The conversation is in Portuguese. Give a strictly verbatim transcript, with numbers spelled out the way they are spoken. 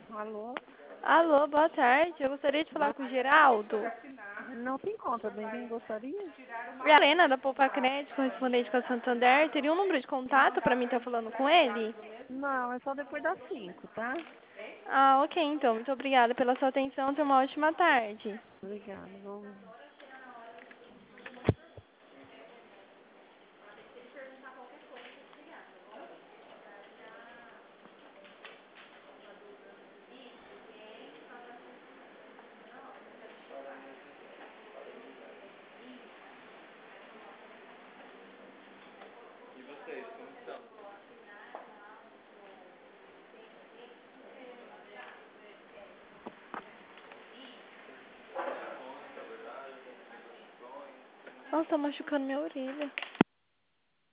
Alô? Alô, boa tarde. Eu gostaria de falar Boa- com o Geraldo. Não se encontra bem quem gostaria? É a Helena da Poupa Crédito, correspondente com a Santander. Teria um número de contato para mim estar falando com ele? Não, é só depois das cinco, tá? Ah, ok, então. Muito obrigada pela sua atenção. Tenha uma ótima tarde. Obrigada. Vou... Nossa, tá machucando minha orelha.